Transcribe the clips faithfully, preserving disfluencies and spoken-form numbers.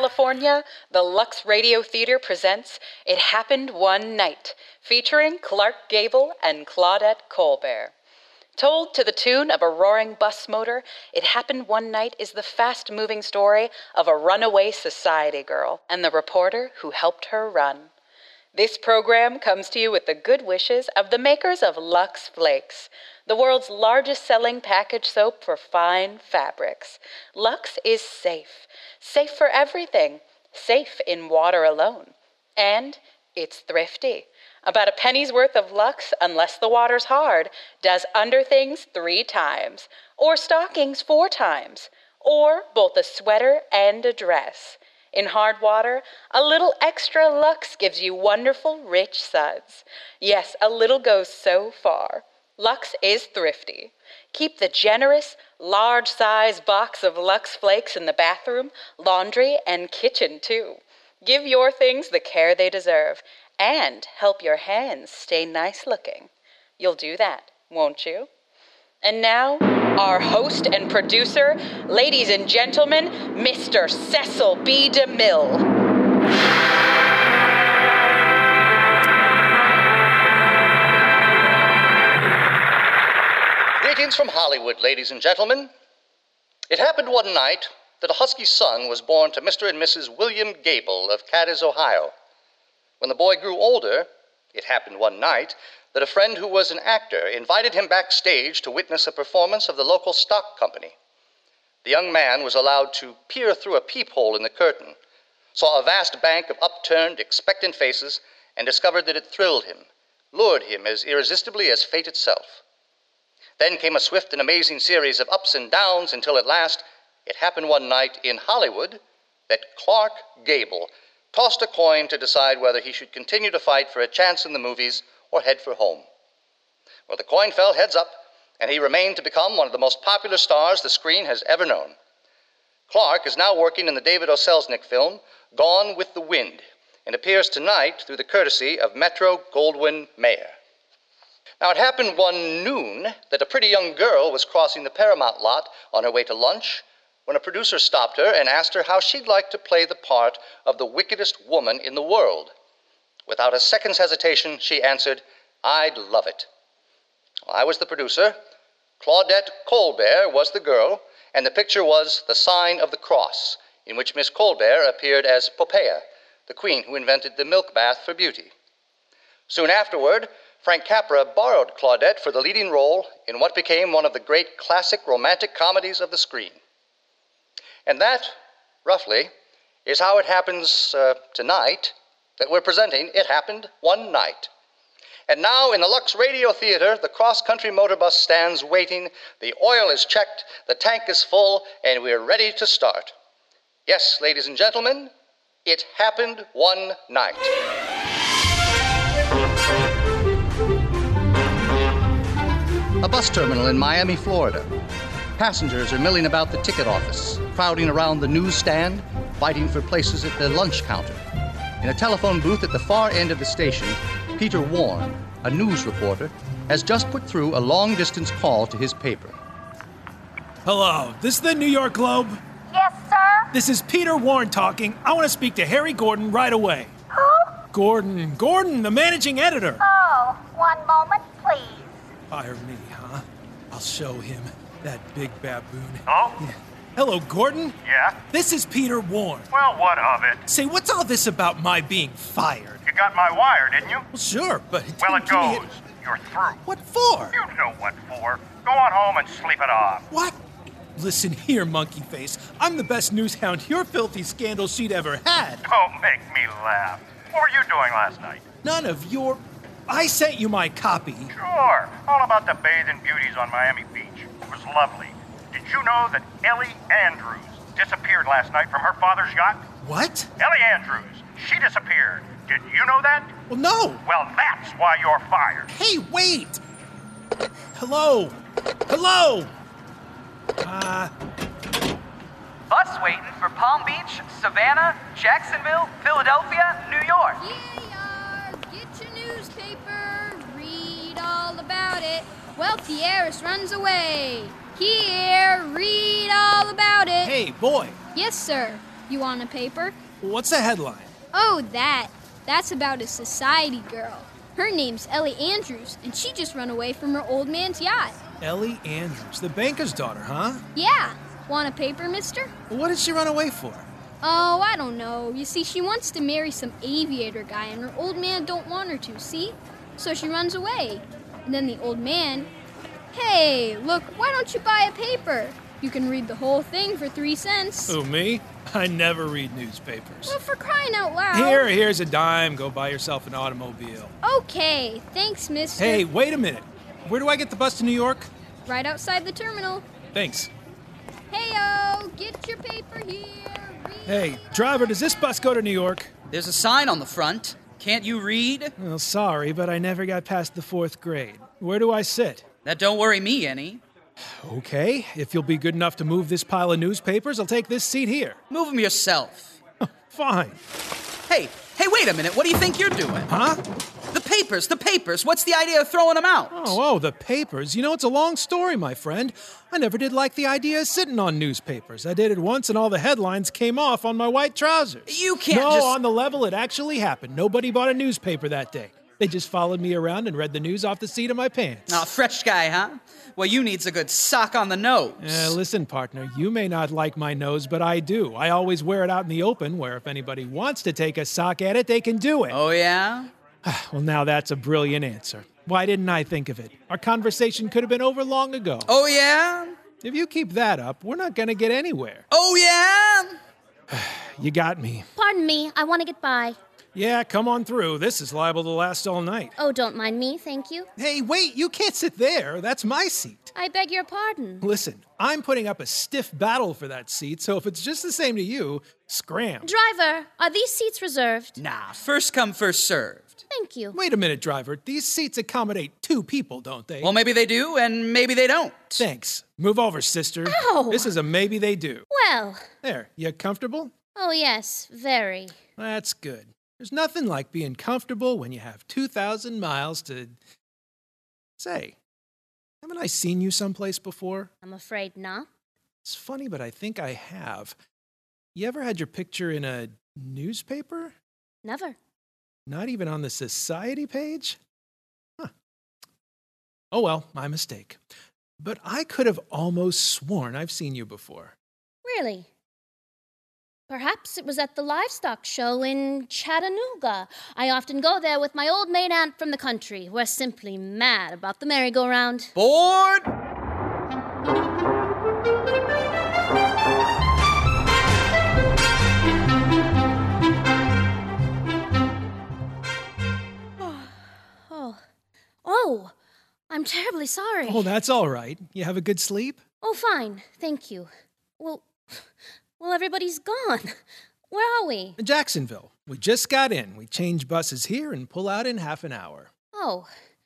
California, the Lux Radio Theater presents It Happened One Night, featuring Clark Gable and Claudette Colbert. Told to the tune of a roaring bus motor, It Happened One Night is the fast-moving story of a runaway society girl and the reporter who helped her run. This program comes to you with the good wishes of the makers of Lux Flakes, the world's largest selling package soap for fine fabrics. Lux is safe. Safe for everything. Safe in water alone. And it's thrifty. About a penny's worth of Lux, unless the water's hard, does under things three times, or stockings four times, or both a sweater and a dress. In hard water, a little extra Lux gives you wonderful, rich suds. Yes, a little goes so far. Lux is thrifty. Keep the generous, large-size box of Lux Flakes in the bathroom, laundry, and kitchen, too. Give your things the care they deserve, and help your hands stay nice-looking. You'll do that, won't you? And now, our host and producer, ladies and gentlemen, Mister Cecil B. DeMille. Greetings from Hollywood, ladies and gentlemen. It happened one night that a husky son was born to Mister and Missus William Gable of Cadiz, Ohio. When the boy grew older, it happened one night that a friend who was an actor invited him backstage to witness a performance of the local stock company. The young man was allowed to peer through a peephole in the curtain, saw a vast bank of upturned, expectant faces, and discovered that it thrilled him, lured him as irresistibly as fate itself. Then came a swift and amazing series of ups and downs until at last it happened one night in Hollywood that Clark Gable tossed a coin to decide whether he should continue to fight for a chance in the movies or head for home. Well, the coin fell heads up, and he remained to become one of the most popular stars the screen has ever known. Clark is now working in the David O. Selznick film, Gone with the Wind, and appears tonight through the courtesy of Metro-Goldwyn-Mayer. Now, it happened one noon that a pretty young girl was crossing the Paramount lot on her way to lunch when a producer stopped her and asked her how she'd like to play the part of the wickedest woman in the world. Without a second's hesitation, she answered, "I'd love it." Well, I was the producer, Claudette Colbert was the girl, and the picture was The Sign of the Cross, in which Miss Colbert appeared as Poppaea, the queen who invented the milk bath for beauty. Soon afterward, Frank Capra borrowed Claudette for the leading role in what became one of the great classic romantic comedies of the screen. And that, roughly, is how it happens uh, tonight that we're presenting It Happened One Night. And now in the Lux Radio Theater, the cross-country motor bus stands waiting, the oil is checked, the tank is full, and we're ready to start. Yes, ladies and gentlemen, it happened one night. A bus terminal in Miami, Florida. Passengers are milling about the ticket office, crowding around the newsstand, fighting for places at the lunch counter. In a telephone booth at the far end of the station, Peter Warren, a news reporter, has just put through a long-distance call to his paper. Hello, this is the New York Globe? Yes, sir? This is Peter Warren talking. I want to speak to Harry Gordon right away. Who? Gordon. Gordon, the managing editor. Oh, one moment, please. Fire me, huh? I'll show him, that big baboon. Hello? Yeah. Hello, Gordon. Yeah? This is Peter Warren. Well, what of it? Say, what's all this about my being fired? You got my wire, didn't you? Well, sure, but... Well, it give me goes. You're through. What for? You know what for. Go on home and sleep it off. What? Listen here, monkey face. I'm the best news hound your filthy scandal sheet ever had. Don't make me laugh. What were you doing last night? None of your... I sent you my copy. Sure. All about the bathing beauties on Miami Beach. It was lovely. Did you know that Ellie Andrews disappeared last night from her father's yacht? What? Ellie Andrews. She disappeared. Did you know that? Well, no. Well, that's why you're fired. Hey, wait. Hello? Hello? Uh... Bus waiting for Palm Beach, Savannah, Jacksonville, Philadelphia, New York. Here you are. Get your newspaper. Read all about it. Wealthy heiress runs away. Here, read all about it. Hey, boy. Yes, sir. You want a paper? What's the headline? Oh, that. That's about a society girl. Her name's Ellie Andrews, and she just ran away from her old man's yacht. Ellie Andrews, the banker's daughter, huh? Yeah. Want a paper, mister? What did she run away for? Oh, I don't know. You see, she wants to marry some aviator guy, and her old man don't want her to, see? So she runs away. And then the old man... Hey, look, why don't you buy a paper? You can read the whole thing for three cents. Who, me? I never read newspapers. Well, for crying out loud. Here, here's a dime. Go buy yourself an automobile. Okay, thanks, mister. Hey, wait a minute. Where do I get the bus to New York? Right outside the terminal. Thanks. Hey-o, get your paper here. Read. Hey, driver, does this bus go to New York? There's a sign on the front. Can't you read? Well, sorry, but I never got past the fourth grade. Where do I sit? That don't worry me any. Okay, if you'll be good enough to move this pile of newspapers, I'll take this seat here. Move them yourself. Fine. Hey, hey, wait a minute. What do you think you're doing? Huh? The papers, the papers. What's the idea of throwing them out? Oh, oh, the papers. You know, it's a long story, my friend. I never did like the idea of sitting on newspapers. I did it once and all the headlines came off on my white trousers. You can't no, just... on the level, it actually happened. Nobody bought a newspaper that day. They just followed me around and read the news off the seat of my pants. Ah, fresh guy, huh? Well, you needs a good sock on the nose. Uh, listen, partner, you may not like my nose, but I do. I always wear it out in the open, where if anybody wants to take a sock at it, they can do it. Oh, yeah? Well, now that's a brilliant answer. Why didn't I think of it? Our conversation could have been over long ago. Oh, yeah? If you keep that up, we're not going to get anywhere. Oh, yeah? You got me. Pardon me, I want to get by. Yeah, come on through. This is liable to last all night. Oh, don't mind me, thank you. Hey, wait, you can't sit there. That's my seat. I beg your pardon. Listen, I'm putting up a stiff battle for that seat, so if it's just the same to you, scram. Driver, are these seats reserved? Nah, first come, first served. Thank you. Wait a minute, driver. These seats accommodate two people, don't they? Well, maybe they do, and maybe they don't. Thanks. Move over, sister. Ow. This is a maybe they do. Well. There, you comfortable? Oh, yes, very. That's good. There's nothing like being comfortable when you have two thousand miles to... Say, haven't I seen you someplace before? I'm afraid not. It's funny, but I think I have. You ever had your picture in a newspaper? Never. Not even on the society page? Huh. Oh well, my mistake. But I could have almost sworn I've seen you before. Really? Perhaps it was at the livestock show in Chattanooga. I often go there with my old maid aunt from the country. We're simply mad about the merry-go-round. Board! Oh. Oh, I'm terribly sorry. Oh, that's all right. You have a good sleep? Oh, fine. Thank you. Well... Well, everybody's gone. Where are we? Jacksonville. We just got in. We change buses here and pull out in half an hour. Oh.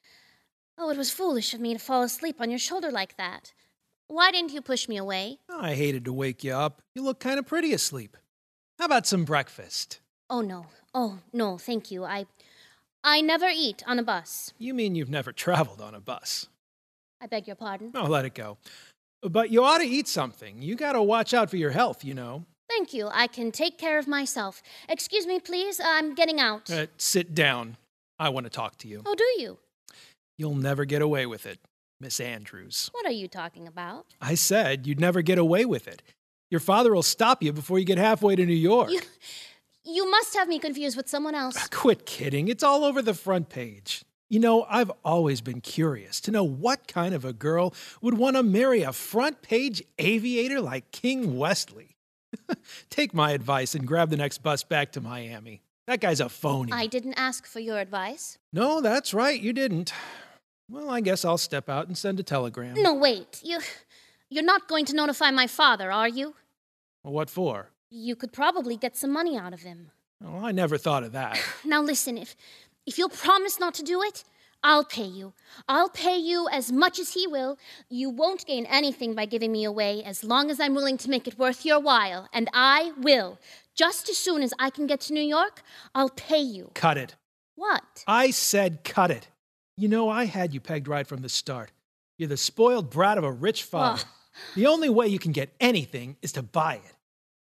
Oh, it was foolish of me to fall asleep on your shoulder like that. Why didn't you push me away? I hated to wake you up. You look kind of pretty asleep. How about some breakfast? Oh, no. Oh, no, thank you. I... I never eat on a bus. You mean you've never traveled on a bus? I beg your pardon? Oh, let it go. But you ought to eat something. You gotta watch out for your health, you know. Thank you. I can take care of myself. Excuse me, please. I'm getting out. Uh, sit down. I want to talk to you. Oh, do you? You'll never get away with it, Miss Andrews. What are you talking about? I said you'd never get away with it. Your father will stop you before you get halfway to New York. You, you must have me confused with someone else. Quit kidding. It's all over the front page. You know, I've always been curious to know what kind of a girl would want to marry a front-page aviator like King Wesley. Take my advice and grab the next bus back to Miami. That guy's a phony. I didn't ask for your advice. No, that's right, you didn't. Well, I guess I'll step out and send a telegram. No, wait. You, you're not going to notify my father, are you? What for? You could probably get some money out of him. Oh, I never thought of that. Now listen, if... If you'll promise not to do it, I'll pay you. I'll pay you as much as he will. You won't gain anything by giving me away as long as I'm willing to make it worth your while. And I will. Just as soon as I can get to New York, I'll pay you. Cut it. What? I said cut it. You know, I had you pegged right from the start. You're the spoiled brat of a rich father. Oh. The only way you can get anything is to buy it.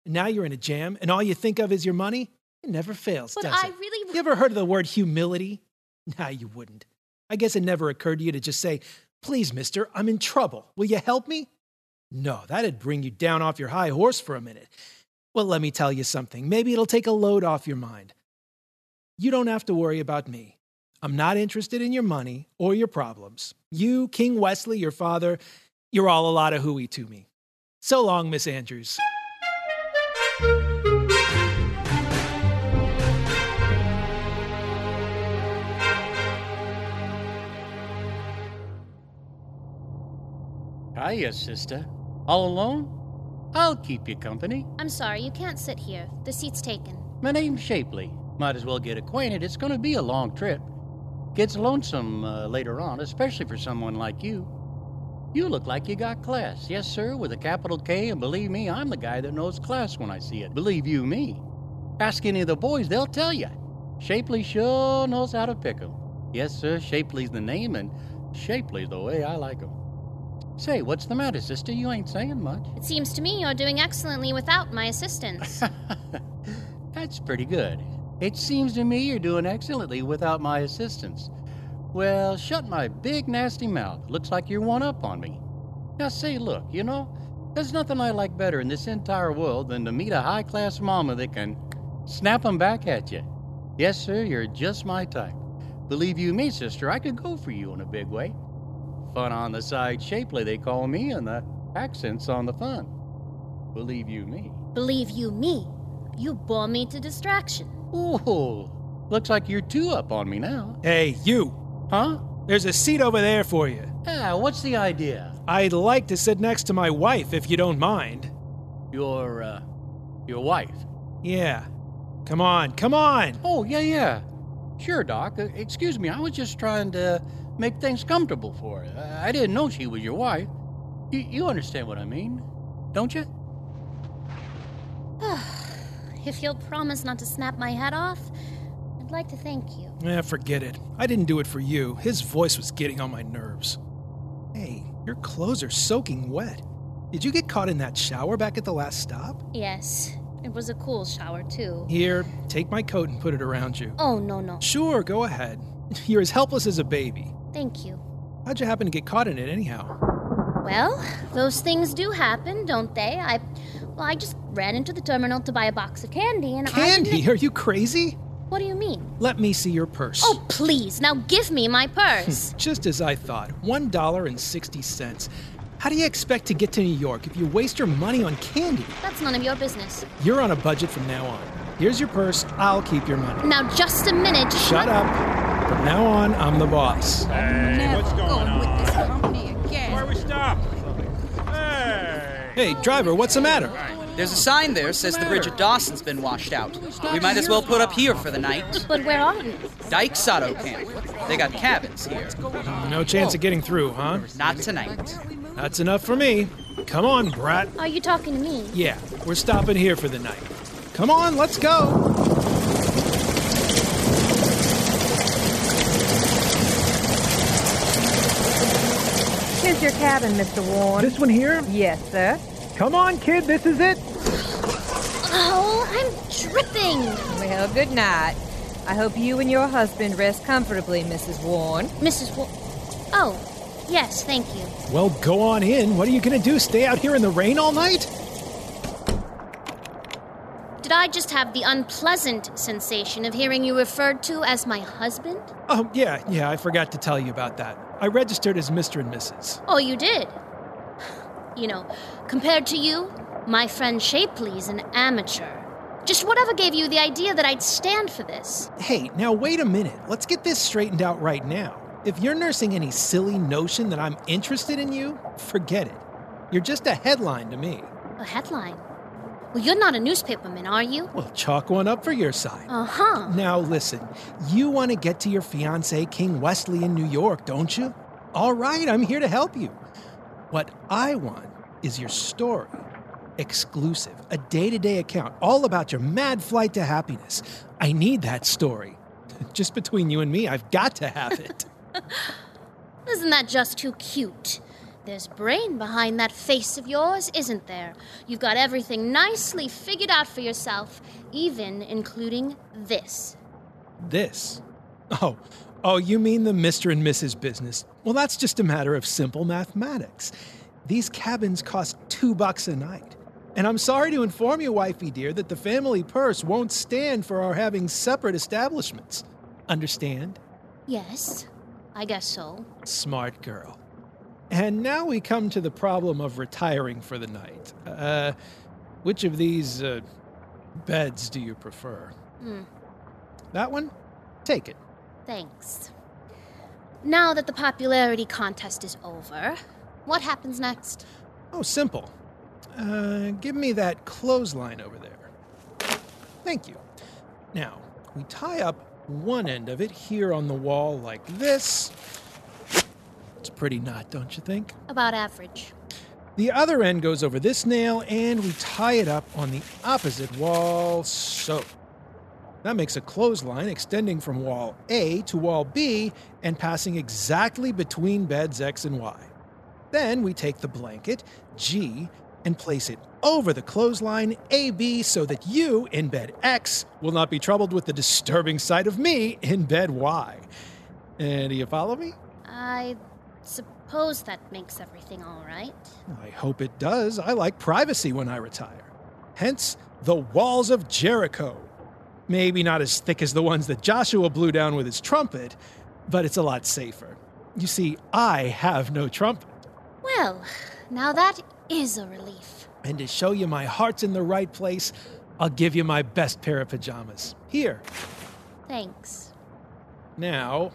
Now you're in a jam, and all you think of is your money? It never fails, But does I it? really... You ever heard of the word humility? Nah, you wouldn't. I guess it never occurred to you to just say, please, mister, I'm in trouble. Will you help me? No, that'd bring you down off your high horse for a minute. Well, let me tell you something. Maybe it'll take a load off your mind. You don't have to worry about me. I'm not interested in your money or your problems. You, King Wesley, your father, you're all a lot of hooey to me. So long, Miss Andrews. Hiya, sister. All alone? I'll keep you company. I'm sorry, you can't sit here. The seat's taken. My name's Shapley. Might as well get acquainted. It's going to be a long trip. Gets lonesome uh, later on, especially for someone like you. You look like you got class. Yes, sir, with a capital K, and believe me, I'm the guy that knows class when I see it. Believe you me. Ask any of the boys, they'll tell you. Shapley sure knows how to pick 'em. Yes, sir, Shapley's the name, and Shapley's the way I like 'em. Say, what's the matter, sister? You ain't saying much. It seems to me you're doing excellently without my assistance. That's pretty good. It seems to me you're doing excellently without my assistance. Well, shut my big nasty mouth. Looks like you're one up on me. Now say, look, you know, there's nothing I like better in this entire world than to meet a high-class mama that can snap 'em back at you. Yes, sir, you're just my type. Believe you me, sister, I could go for you in a big way. Fun on the side Shapley, they call me, and the accent's on the fun. Believe you me. Believe you me. You bore me to distraction. Ooh, looks like you're two up on me now. Hey, you. Huh? There's a seat over there for you. Yeah, what's the idea? I'd like to sit next to my wife, if you don't mind. Your, uh, your wife? Yeah. Come on, come on. Oh, yeah, yeah. Sure, Doc. Uh, excuse me, I was just trying to make things comfortable for her. I, I didn't know she was your wife. You, you understand what I mean, don't you? If you'll promise not to snap my head off, I'd like to thank you. Eh, forget it. I didn't do it for you. His voice was getting on my nerves. Hey, your clothes are soaking wet. Did you get caught in that shower back at the last stop? Yes, it was a cool shower, too. Here, take my coat and put it around you. Oh, no, no. Sure, go ahead. You're as helpless as a baby. Thank you. How'd you happen to get caught in it anyhow? Well, those things do happen, don't they? I, well, I just ran into the terminal to buy a box of candy and I Candy? didn't... Are you crazy? What do you mean? Let me see your purse. Oh, please, now give me my purse. Just as I thought, one dollar and sixty cents. How do you expect to get to New York if you waste your money on candy? That's none of your business. You're on a budget from now on. Here's your purse, I'll keep your money. Now, just a minute. Shut up. From now on, I'm the boss. Hey, what's going on? With this company again. Where we stop? Hey! Hey, driver, what's the matter? There's a sign there says the bridge at Dawson's been washed out. We might as well put up here for the night. But where are we? Dyke Sato Camp. They got cabins here. No chance of getting through, huh? Not tonight. That's enough for me. Come on, brat. Are you talking to me? Yeah, we're stopping here for the night. Come on, let's go. Here's your cabin, Mister Warren. This one here? Yes, sir. Come on, kid, this is it. Oh, I'm dripping. Well, good night. I hope you and your husband rest comfortably, Missus Warren. Missus Warren. Oh, yes, thank you. Well, go on in. What are you going to do, stay out here in the rain all night? Did I just have the unpleasant sensation of hearing you referred to as my husband? Oh, yeah, yeah, I forgot to tell you about that. I registered as Mister and Missus Oh, you did? You know, compared to you, my friend Shapley's an amateur. Just whatever gave you the idea that I'd stand for this? Hey, now wait a minute. Let's get this straightened out right now. If you're nursing any silly notion that I'm interested in you, forget it. You're just a headline to me. A headline? Well, you're not a newspaperman, are you? Well, chalk one up for your side. Uh-huh. Now listen, you want to get to your fiancé, King Wesley, in New York, don't you? All right, I'm here to help you. What I want is your story. Exclusive, a day-to-day account, all about your mad flight to happiness. I need that story. Just between you and me, I've got to have it. Isn't that just too cute? There's brain behind that face of yours, isn't there? You've got everything nicely figured out for yourself, even including this. This? Oh, oh, you mean the Mister and Missus business? Well, that's just a matter of simple mathematics. These cabins cost two bucks a night. And I'm sorry to inform you, wifey dear, that the family purse won't stand for our having separate establishments. Understand? Yes, I guess so. Smart girl. And now we come to the problem of retiring for the night. Uh, which of these, uh, beds do you prefer? Hmm. That one? Take it. Thanks. Now that the popularity contest is over, what happens next? Oh, simple. Uh, give me that clothesline over there. Thank you. Now, we tie up one end of it here on the wall like this. It's a pretty knot, don't you think? About average. The other end goes over this nail, and we tie it up on the opposite wall, so. That makes a clothesline extending from wall A to wall B and passing exactly between beds X and Y. Then we take the blanket, G, and place it over the clothesline A B so that you, in bed X, will not be troubled with the disturbing sight of me in bed Y. And do you follow me? I suppose that makes everything all right. I hope it does. I like privacy when I retire. Hence, the walls of Jericho. Maybe not as thick as the ones that Joshua blew down with his trumpet, but it's a lot safer. You see, I have no trumpet. Well, now that is a relief. And to show you my heart's in the right place, I'll give you my best pair of pajamas. Here. Thanks. Now,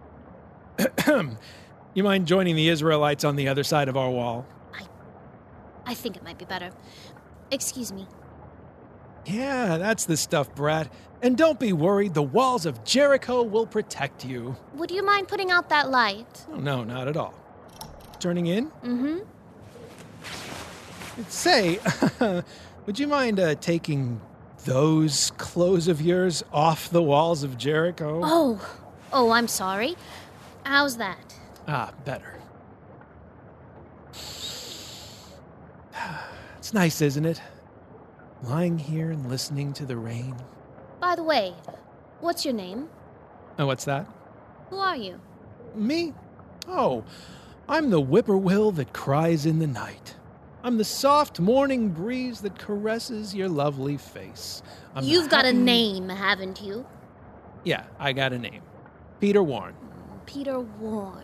you mind joining the Israelites on the other side of our wall? I, I think it might be better. Excuse me. Yeah, that's the stuff, Brat. And don't be worried, the walls of Jericho will protect you. Would you mind putting out that light? Oh, no, not at all. Turning in? Mm-hmm. Say, would you mind uh, taking those clothes of yours off the walls of Jericho? Oh, oh, I'm sorry. How's that? Ah, better. It's nice, isn't it? Lying here and listening to the rain. By the way, what's your name? Oh, what's that? Who are you? Me? Oh, I'm the whippoorwill that cries in the night. I'm the soft morning breeze that caresses your lovely face. I'm the You've got a happy- name, haven't you? Yeah, I got a name. Peter Warren. Peter Warren.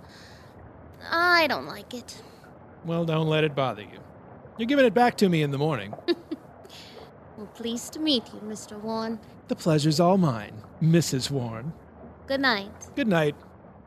I don't like it. Well, don't let it bother you. You're giving it back to me in the morning. Well, pleased to meet you, Mister Warren. The pleasure's all mine, Missus Warren. Good night. Good night.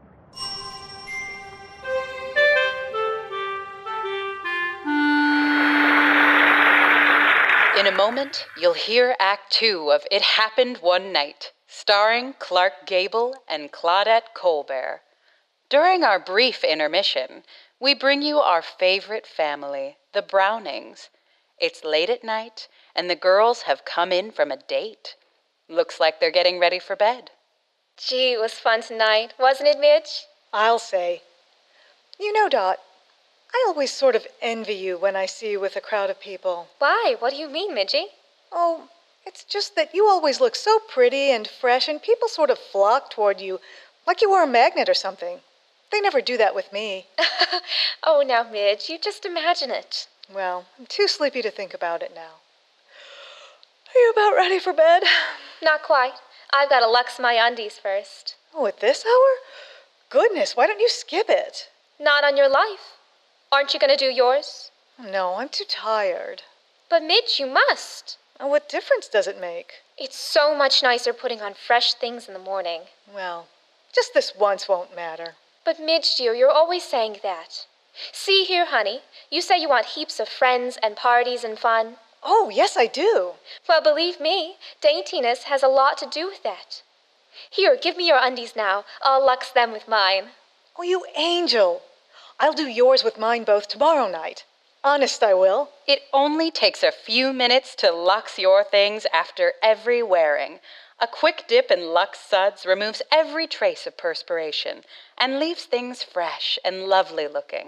In a moment, you'll hear Act Two of It Happened One Night, starring Clark Gable and Claudette Colbert. During our brief intermission, we bring you our favorite family, the Brownings. It's late at night, and the girls have come in from a date. Looks like they're getting ready for bed. Gee, it was fun tonight, wasn't it, Midge? I'll say. You know, Dot, I always sort of envy you when I see you with a crowd of people. Why? What do you mean, Midgie? Oh, it's just that you always look so pretty and fresh, and people sort of flock toward you like you were a magnet or something. They never do that with me. Oh, now, Midge, you just imagine it. Well, I'm too sleepy to think about it now. Are you about ready for bed? Not quite. I've got to lux my undies first. Oh, at this hour? Goodness, why don't you skip it? Not on your life. Aren't you going to do yours? No, I'm too tired. But, Midge, you must. Oh, what difference does it make? It's so much nicer putting on fresh things in the morning. Well, just this once won't matter. But, Midge, dear, you're always saying that. See here, honey, you say you want heaps of friends and parties and fun. Oh, yes, I do. Well, believe me, daintiness has a lot to do with that. Here, give me your undies now. I'll lux them with mine. Oh, you angel. I'll do yours with mine both tomorrow night. Honest, I will. It only takes a few minutes to lux your things after every wearing. A quick dip in Lux Suds removes every trace of perspiration and leaves things fresh and lovely looking.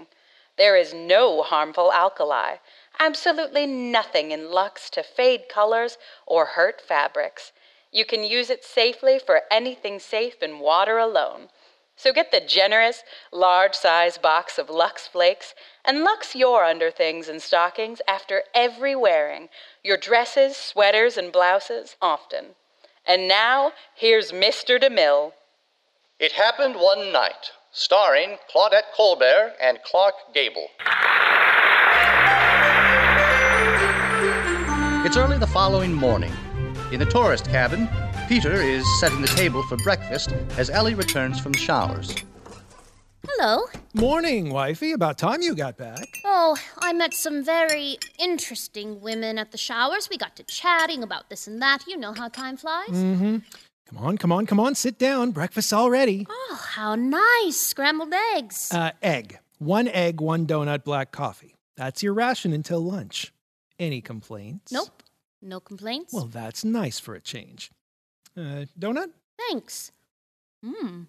There is no harmful alkali. Absolutely nothing in Lux to fade colors or hurt fabrics. You can use it safely for anything safe in water alone. So get the generous, large-size box of Lux Flakes and Lux your underthings and stockings after every wearing, your dresses, sweaters, and blouses often. And now, here's Mister DeMille. It Happened One Night, starring Claudette Colbert and Clark Gable. It's early the following morning. In the tourist cabin, Peter is setting the table for breakfast as Ellie returns from the showers. Hello. Morning, wifey. About time you got back. Oh, I met some very interesting women at the showers. We got to chatting about this and that. You know how time flies. Mm-hmm. Come on, come on, come on. Sit down. Breakfast's all ready. Oh, how nice. Scrambled eggs. Uh, egg. One egg, one donut, black coffee. That's your ration until lunch. Any complaints? Nope. No complaints. Well, that's nice for a change. Uh, donut? Thanks. Hmm.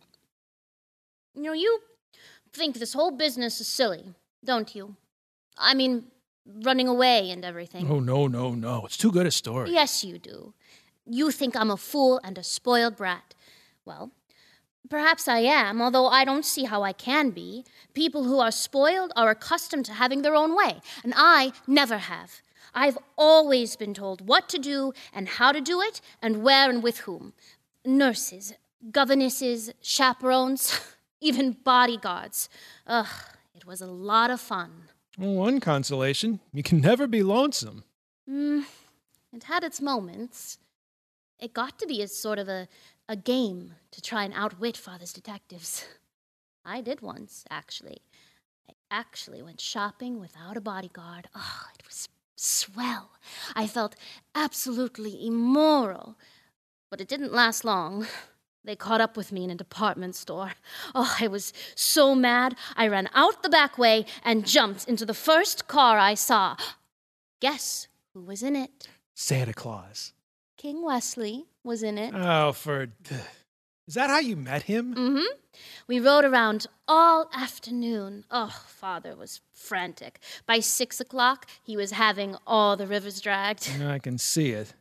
You know, you think this whole business is silly, don't you? I mean, running away and everything. Oh, no, no, no. It's too good a story. Yes, you do. You think I'm a fool and a spoiled brat. Well, perhaps I am, although I don't see how I can be. People who are spoiled are accustomed to having their own way, and I never have. I've always been told what to do and how to do it and where and with whom. Nurses, governesses, chaperones, even bodyguards. Ugh, it was a lot of fun. Well, one consolation, you can never be lonesome. Mm, it had its moments. It got to be a sort of a, a game to try and outwit Father's detectives. I did once, actually. I actually went shopping without a bodyguard. Oh, it was swell. I felt absolutely immoral. But it didn't last long. They caught up with me in a department store. Oh, I was so mad, I ran out the back way and jumped into the first car I saw. Guess who was in it? Santa Claus. King Wesley was in it. Oh, for... Is that how you met him? Mm-hmm. We rode around all afternoon. Oh, Father was frantic. By six o'clock, he was having all the rivers dragged. I can see it.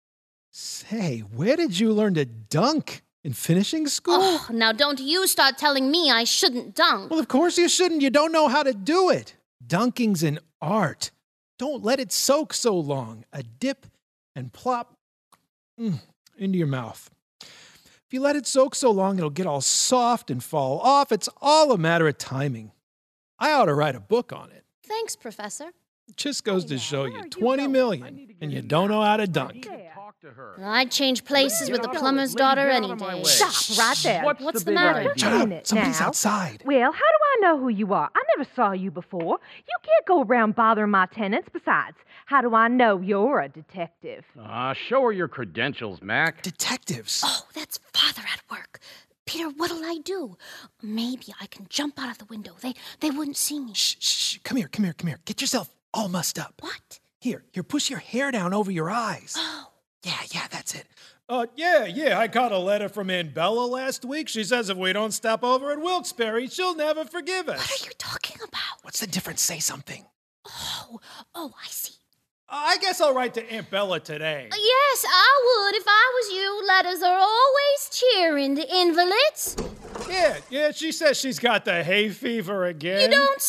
Say, where did you learn to dunk? In finishing school? Oh, now don't you start telling me I shouldn't dunk. Well, of course you shouldn't. You don't know how to do it. Dunking's an art. Don't let it soak so long. A dip and plop mm, into your mouth. If you let it soak so long, it'll get all soft and fall off. It's all a matter of timing. I ought to write a book on it. Thanks, Professor. It just goes to show you, twenty million, and you don't know how to dunk. I'd change places with the plumber's daughter any day. Stop right there. What's, What's the, the matter? Shut up. Somebody's outside. Well, how do I know who you are? I never saw you before. You can't go around bothering my tenants. Besides, how do I know you're a detective? Ah, uh, show her your credentials, Mac. Detectives. Oh, that's Father at work. Peter, what'll I do? Maybe I can jump out of the window. They they wouldn't see me. Shh, shh, come here, come here, come here. Get yourself all mussed up. What? Here, here, push your hair down over your eyes. Oh. Yeah, yeah, that's it. Uh, yeah, yeah, I got a letter from Aunt Bella last week. She says if we don't stop over at Wilkes-Barre, she'll never forgive us. What are you talking about? What's the difference? Say something. Oh, oh, I see. I guess I'll write to Aunt Bella today. Uh, yes, I would if I was you. Letters are always cheering to invalids. Yeah, yeah, she says she's got the hay fever again. You don't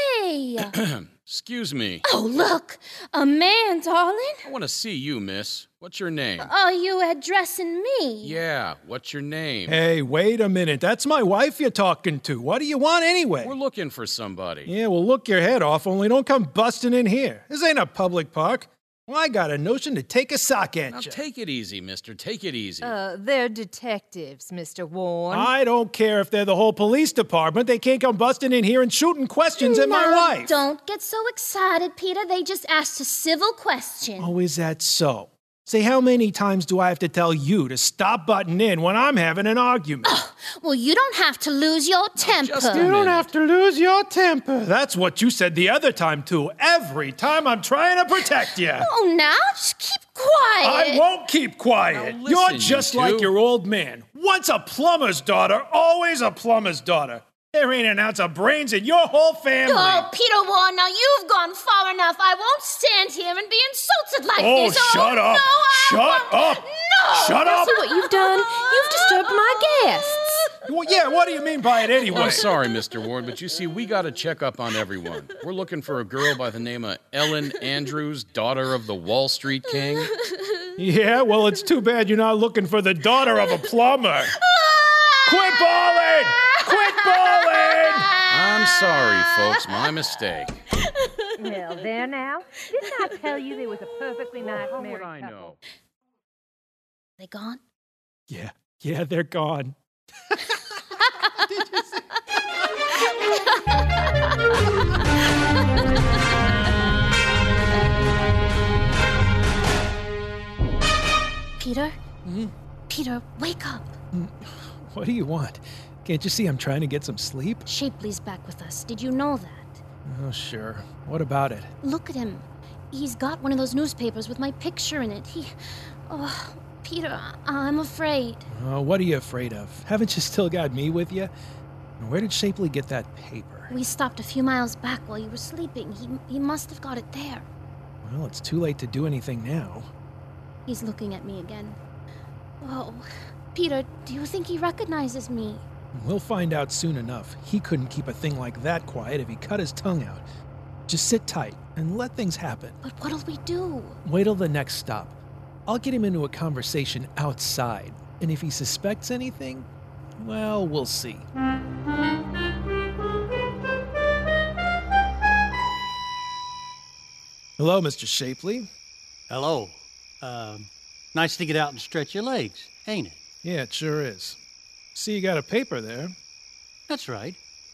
say. Excuse me. Oh, look, a man, darling. I want to see you, miss. What's your name? Are you addressing me? Yeah, what's your name? Hey, wait a minute. That's my wife you're talking to. What do you want anyway? We're looking for somebody. Yeah, well, look your head off, only don't come busting in here. This ain't a public park. Well, I got a notion to take a sock at now, you. Take it easy, mister. Take it easy. Uh, they're detectives, Mister Warren. I don't care if they're the whole police department. They can't come busting in here and shooting questions at my Now, wife. Don't get so excited, Peter. They just asked a civil question. Oh, is that so? Say, how many times do I have to tell you to stop butting in when I'm having an argument? Oh, well, you don't have to lose your temper. Just you don't have to lose your temper. That's what you said the other time, too. Every time I'm trying to protect you. Oh, now just keep quiet. I won't keep quiet. Now listen, You're just you like two. your old man. Once a plumber's daughter, always a plumber's daughter. There ain't an ounce of brains in your whole family. Oh, Peter Warren, now you've gone far enough. I won't stand here and be insulted like Oh, this. shut oh, up. No, I Shut won't. up. No. Shut up. See what you've done? You've disturbed my guests. Well, yeah, what do you mean by it anyway? I'm sorry, Mister Ward, but you see, we got to check up on everyone. We're looking for a girl by the name of Ellen Andrews, daughter of the Wall Street King. Yeah, well, it's too bad you're not looking for the daughter of a plumber. Quit bawling! Quit bawling! I'm sorry, folks. My mistake. Well, there now. Didn't I tell you there was a perfectly nice How married would I couple? know? They gone? Yeah, yeah, they're gone. Peter? Hmm? Peter, wake up. What do you want? Can't you see I'm trying to get some sleep? Shapley's back with us. Did you know that? Oh, sure. What about it? Look at him. He's got one of those newspapers with my picture in it. He... Oh, Peter, I- I'm afraid. Oh, what are you afraid of? Haven't you still got me with you? Where did Shapley get that paper? We stopped a few miles back while you were sleeping. He, he must have got it there. Well, it's too late to do anything now. He's looking at me again. Oh, Peter, do you think he recognizes me? We'll find out soon enough. He couldn't keep a thing like that quiet if he cut his tongue out. Just sit tight and let things happen. But what'll we do? Wait till the next stop. I'll get him into a conversation outside, and if he suspects anything, well, we'll see. Hello, Mister Shapley. Hello. Um, nice to get out and stretch your legs, ain't it? Yeah, it sure is. See, you got a paper there. That's right.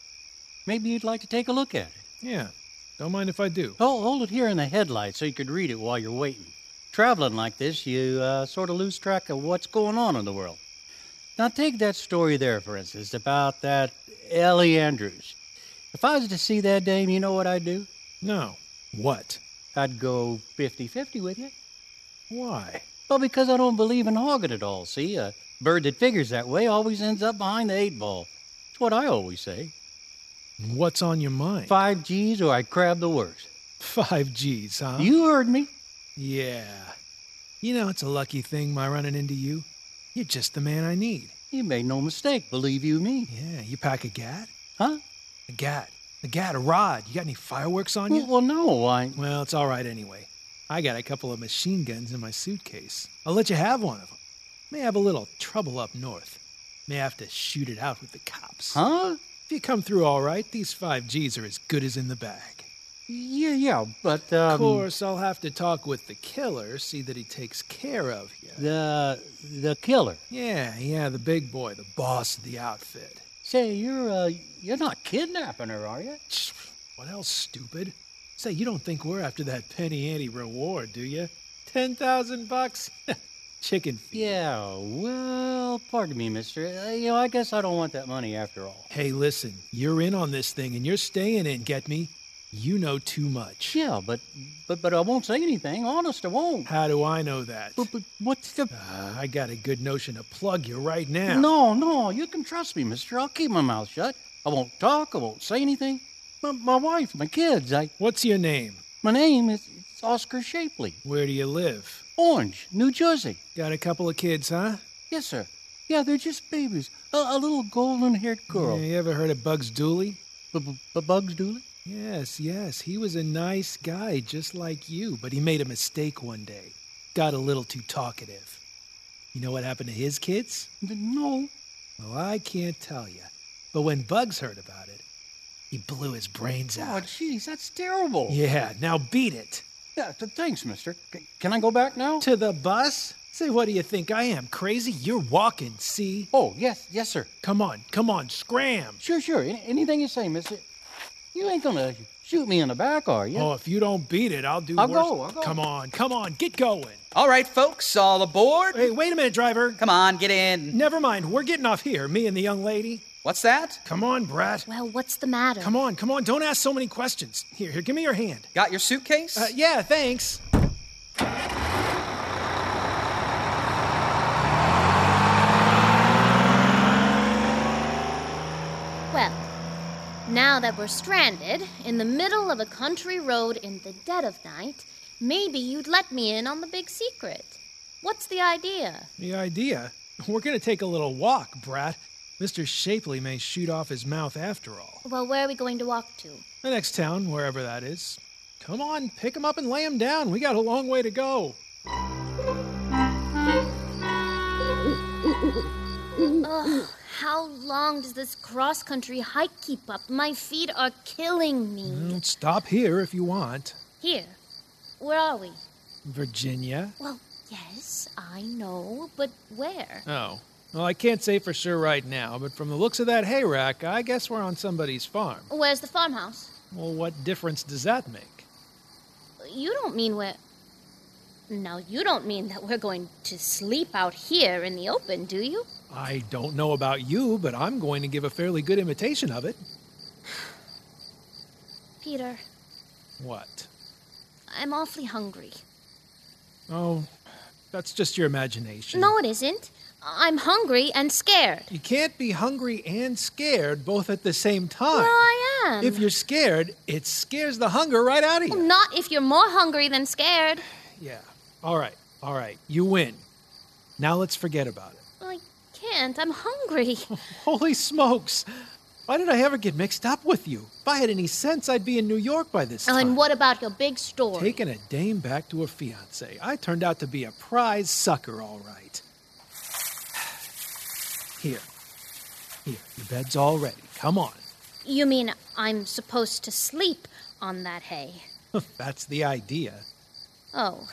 Maybe you'd like to take a look at it. Yeah, don't mind if I do. Oh, hold it here in the headlight so you could read it while you're waiting. Traveling like this, you uh, sort of lose track of what's going on in the world. Now, take that story there, for instance, about that Ellie Andrews. If I was to see that dame, you know what I'd do? No. What? I'd go fifty-fifty with you. Why? Well, because I don't believe in hogging it all, see? A bird that figures that way always ends up behind the eight ball. That's what I always say. What's on your mind? Five G's or I'd crab the works. Five G's, huh? You heard me. Yeah. You know, it's a lucky thing my running into you. You're just the man I need. You made no mistake, believe you me. Yeah, you pack a gat? Huh? A gat. A gat, a rod. You got any fireworks on you? Well, well no, I... Well, it's all right anyway. I got a couple of machine guns in my suitcase. I'll let you have one of them. May have a little trouble up north. May have to shoot it out with the cops. Huh? If you come through all right, these five G's are as good as in the bag. Yeah, yeah, but, um... Of course, I'll have to talk with the killer, see that he takes care of you. The... the killer? Yeah, yeah, the big boy, the boss of the outfit. Say, you're, uh, you're not kidnapping her, are you? What else, stupid? Say, you don't think we're after that penny ante reward, do you? Ten thousand bucks? Chicken feed. Yeah, well, pardon me, mister. Uh, you know, I guess I don't want that money after all. Hey, listen, you're in on this thing, and you're staying in, get me? You know too much. Yeah, but but but I won't say anything. Honest, I won't. How do I know that? But, but what's the... Uh, I got a good notion to plug you right now. No, no, you can trust me, mister. I'll keep my mouth shut. I won't talk. I won't say anything. My, my wife, my kids, I... What's your name? My name is it's Oscar Shapley. Where do you live? Orange, New Jersey. Got a couple of kids, huh? Yes, sir. Yeah, they're just babies. A, a little golden-haired girl. Yeah, you ever heard of Bugs Dooley? B-b-Bugs Dooley? Yes, yes. He was a nice guy, just like you, but he made a mistake one day. Got a little too talkative. You know what happened to his kids? No. Well, I can't tell you. But when Bugs heard about it, he blew his brains Oh, out. jeez, that's terrible. Yeah, now beat it. Yeah, th- thanks, mister. C- can I go back now? To the bus? Say, what do you think I am, crazy? You're walking, see? Oh, yes, yes, sir. Come on, come on, scram. Sure, sure. Any- anything you say, mister. You ain't gonna shoot me in the back, are you? Oh, if you don't beat it, I'll do I'll worse. go, I'll go. Come on, come on, get going. All right, folks, all aboard. Hey, wait a minute, driver. Come on, get in. Never mind, we're getting off here, me and the young lady. What's that? Come on, Brat. Well, what's the matter? Come on, come on, don't ask so many questions. Here, here, give me your hand. Got your suitcase? Uh, yeah, thanks. Well, Now that we're stranded in the middle of a country road in the dead of night, maybe you'd let me in on the big secret. What's the idea? The idea? We're going to take a little walk, brat. Mister Shapley may shoot off his mouth after all. Well, where are we going to walk to? The next town, wherever that is. Come on, pick him up and lay him down. We got a long way to go. Ugh, how long does this cross-country hike keep up? My feet are killing me. Well, stop here if you want. Here? Where are we? Virginia. Well, yes, I know, but where? Oh. Well, I can't say for sure right now, but from the looks of that hay rack, I guess we're on somebody's farm. Where's the farmhouse? Well, what difference does that make? You don't mean where... Now, you don't mean that we're going to sleep out here in the open, do you? I don't know about you, but I'm going to give a fairly good imitation of it. Peter. What? I'm awfully hungry. Oh, that's just your imagination. No, it isn't. I'm hungry and scared. You can't be hungry and scared both at the same time. Well, I am. If you're scared, it scares the hunger right out of you. Well, not if you're more hungry than scared. Yeah. All right. All right. You win. Now let's forget about it. I can't. I'm hungry. Holy smokes. Why did I ever get mixed up with you? If I had any sense, I'd be in New York by this time. And what about your big story? Taking a dame back to her fiancé. I turned out to be a prize sucker, all right. Here. Here. Your bed's all ready. Come on. You mean I'm supposed to sleep on that hay? That's the idea. Oh.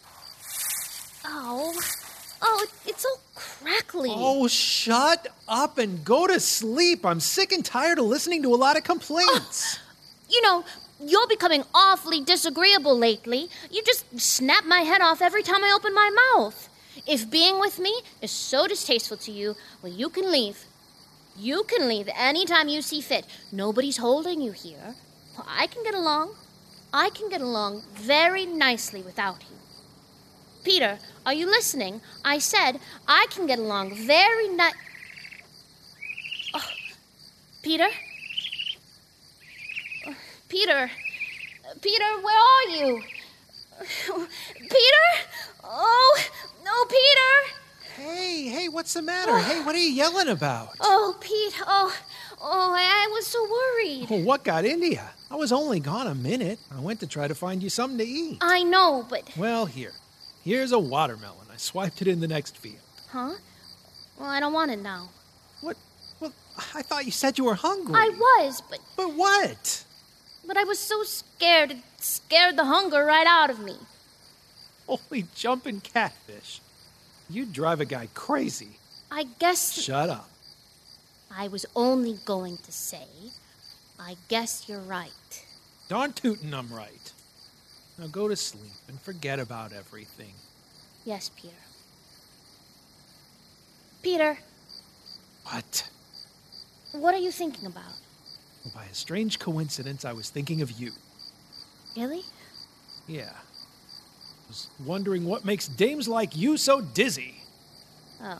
Oh. Oh, it's all crackly. Oh, shut up and go to sleep. I'm sick and tired of listening to a lot of complaints. Oh, you know, you're becoming awfully disagreeable lately. You just snap my head off every time I open my mouth. If being with me is so distasteful to you, well, you can leave. You can leave anytime you see fit. Nobody's holding you here. Well, I can get along. I can get along very nicely without you. Peter, are you listening? I said I can get along very ni- Oh, Peter? Peter? Peter, where are you? Peter? Oh, no, Peter! Hey, hey, what's the matter? Hey, what are you yelling about? Oh, Pete, oh, oh, I, I was so worried. Well, what got into you? I was only gone a minute. I went to try to find you something to eat. I know, but... Well, here. Here's a watermelon. I swiped it in the next field. Huh? Well, I don't want it now. What? Well, I thought you said you were hungry. I was, but... But what? But I was so scared, it scared the hunger right out of me. Holy jumping catfish. You'd drive a guy crazy. I guess... Shut up. I was only going to say, I guess you're right. Darn tootin' I'm right. Now go to sleep and forget about everything. Yes, Peter. Peter. What? What are you thinking about? Well, by a strange coincidence, I was thinking of you. Really? Yeah. I was wondering what makes dames like you so dizzy. Oh.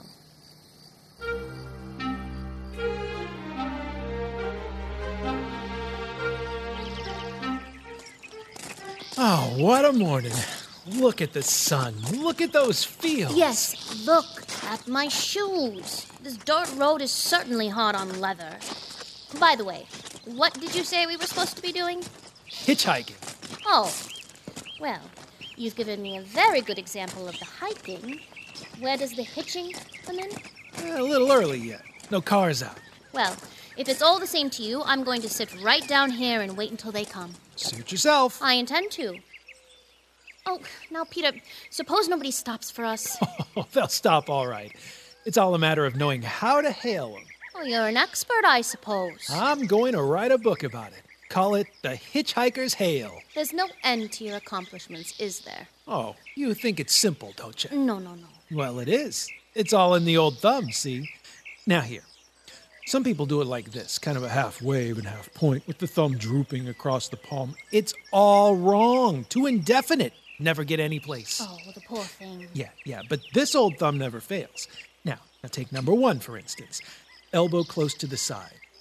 Oh, what a morning. Look at the sun. Look at those fields. Yes, look at my shoes. This dirt road is certainly hard on leather. By the way, what did you say we were supposed to be doing? Hitchhiking. Oh, well, you've given me a very good example of the hiking. Where does the hitching come in? Eh, a little early yet. No cars out. Well, if it's all the same to you, I'm going to sit right down here and wait until they come. Suit yourself. I intend to. Oh, now, Peter, suppose nobody stops for us. Oh, they'll stop all right. It's all a matter of knowing how to hail them. Oh, you're an expert, I suppose. I'm going to write a book about it. Call it The Hitchhiker's Hail. There's no end to your accomplishments, is there? Oh, you think it's simple, don't you? No, no, no. Well, it is. It's all in the old thumb, see? Now here. Some people do it like this, kind of a half wave and half point, with the thumb drooping across the palm. It's all wrong. Too indefinite. Never get any place. Oh, the poor thing. Yeah, yeah, but this old thumb never fails. Now, now take number one, for instance. Elbow close to the side.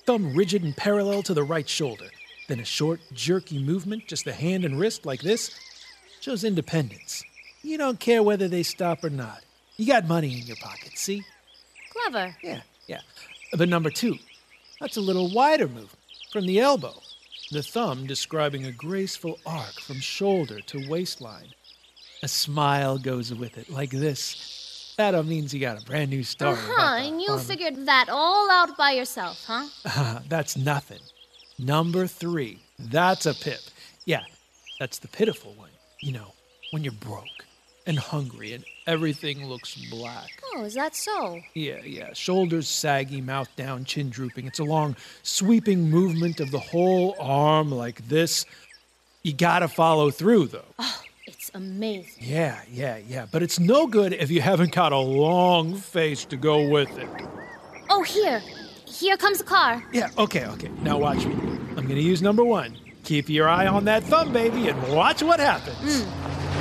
thumb rigid and parallel to the right shoulder. Then a short, jerky movement, just the hand and wrist like this, shows independence. You don't care whether they stop or not. You got money in your pocket, see? Clever. Yeah, yeah. But number two, that's a little wider movement, from the elbow. The thumb describing a graceful arc from shoulder to waistline. A smile goes with it, like this. That means you got a brand new story. Uh-huh, and you figured that all out by yourself, huh? Uh, that's nothing. Number three, that's a pip. Yeah, that's the pitiful one. You know, when you're broke and hungry and everything looks black. Oh, is that so? Yeah, yeah. Shoulders saggy, mouth down, chin drooping. It's a long, sweeping movement of the whole arm like this. You gotta follow through, though. Oh, it's amazing. Yeah, yeah, yeah. But it's no good if you haven't got a long face to go with it. Oh, here. Here comes the car. Yeah, okay, okay. Now watch me. I'm gonna use number one. Keep your eye on that thumb, baby, and watch what happens. Mm.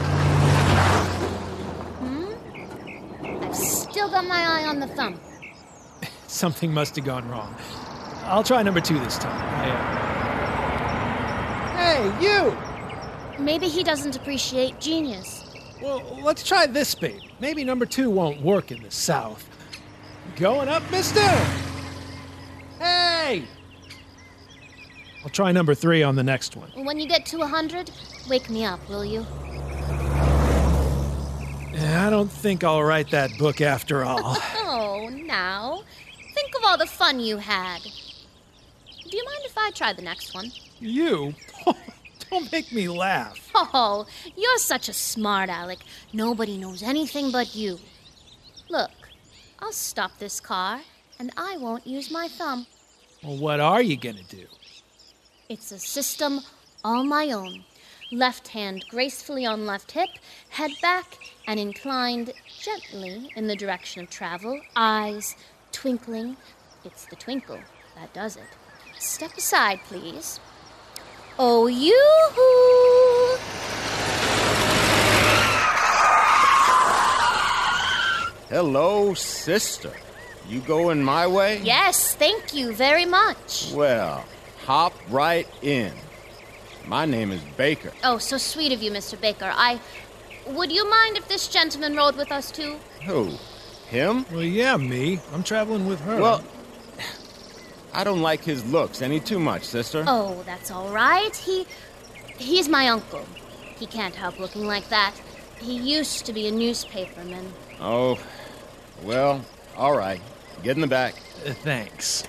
Still got my eye on the thumb. Something must have gone wrong. I'll try number two this time. I, uh... Hey, you! Maybe he doesn't appreciate genius. Well, let's try this, babe. Maybe number two won't work in the South. Going up, mister! Hey! I'll try number three on the next one. When you get to a hundred, wake me up, will you? I don't think I'll write that book after all. Oh, now. Think of all the fun you had. Do you mind if I try the next one? You? Don't make me laugh. Oh, you're such a smart aleck. Nobody knows anything but you. Look, I'll stop this car, and I won't use my thumb. Well, what are you gonna do? It's a system all my own. Left hand gracefully on left hip, head back and inclined gently in the direction of travel, eyes twinkling. It's the twinkle that does it. Step aside, please. Oh, yoo-hoo! Hello, sister. You going my way? Yes, thank you very much. Well, hop right in. My name is Baker. Oh, so sweet of you, Mister Baker. I... Would you mind if this gentleman rode with us, too? Who? Him? Well, yeah, me. I'm traveling with her. Well, I don't like his looks any too much, sister. Oh, that's all right. He... He's my uncle. He can't help looking like that. He used to be a newspaperman. Oh, well, all right. Get in the back. Uh, thanks.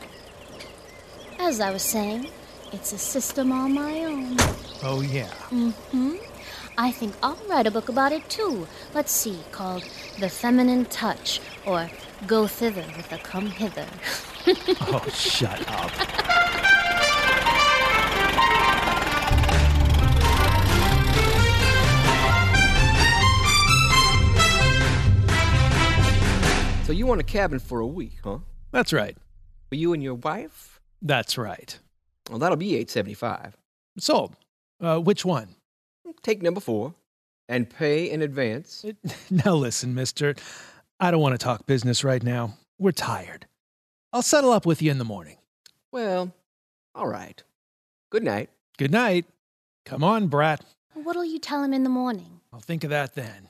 As I was saying... It's a system all my own. Oh, yeah. Mm-hmm. I think I'll write a book about it, too. Let's see, called The Feminine Touch, or Go Thither with a Come Hither. Oh, shut up. So you want a cabin for a week, huh? That's right. For you and your wife? That's right. Well, that'll be eight seventy-five. Sold. Uh, which one? Take number four and pay in advance. Now listen, mister. I don't want to talk business right now. We're tired. I'll settle up with you in the morning. Well, all right. Good night. Good night. Come on, brat. What'll you tell him in the morning? I'll think of that then.